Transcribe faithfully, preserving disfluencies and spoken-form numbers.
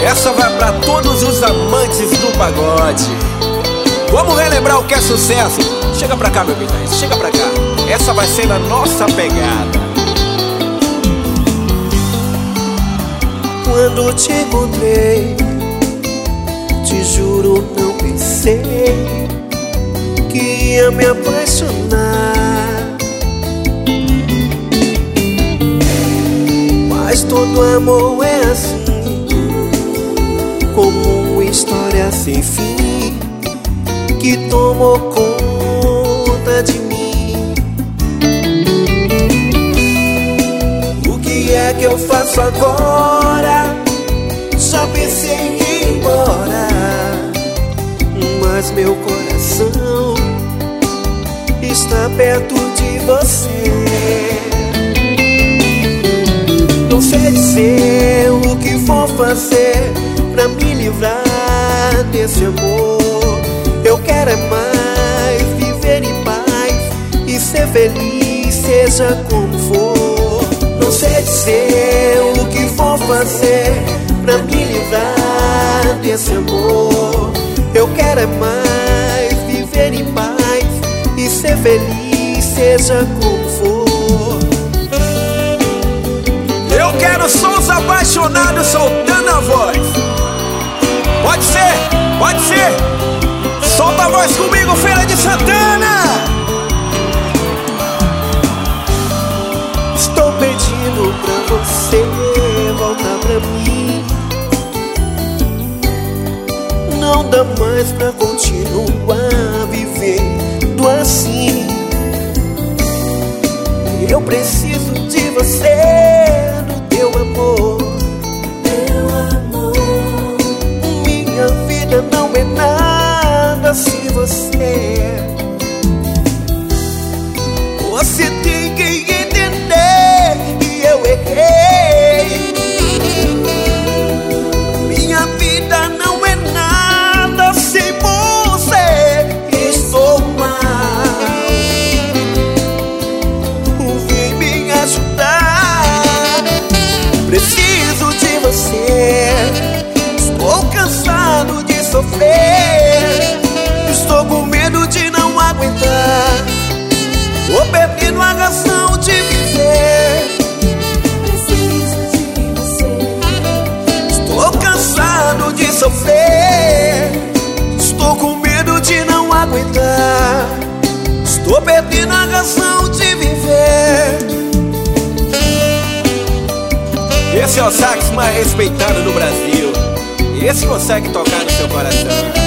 Essa vai pra todos os amantes do pagode. Vamos relembrar o que é sucesso. Chega pra cá, meu bem, chega pra cá. Essa vai ser na nossa pegada. Quando te encontrei, te juro, não pensei que ia me apaixonar. Mas todo amor é assim, como uma história sem fim que tomou conta de mim. O que é que eu faço agora? Já pensei em ir embora, mas meu coração está perto de você. Não sei dizer o que vou fazer pra me livrar desse amor. Eu quero é mais viver em paz e ser feliz, seja como for. Não sei dizer o que vou fazer pra me livrar desse amor. Eu quero é mais viver em paz e ser feliz, seja como for. Eu quero sons apaixonados soltando a voz. Pode ser, pode ser. Solta a voz comigo, Feira de Santana. Estou pedindo pra você voltar pra mim. Não dá mais pra continuar vivendo assim. Eu preciso de você, do teu amor. Teu amor. Minha vida não é nada sem você. Você tem que entender que eu errei. Minha vida não é nada sem você. Estou mal. Vem me ajudar. Preciso de você. Estou cansado de sofrer. Estou com medo de não aguentar. Tô perdendo a razão de viver. Preciso de você. Estou cansado de sofrer. Estou com medo de não aguentar. Estou perdendo a razão de viver. Esse é o sax mais respeitado do Brasil. Esse consegue tocar no seu coração.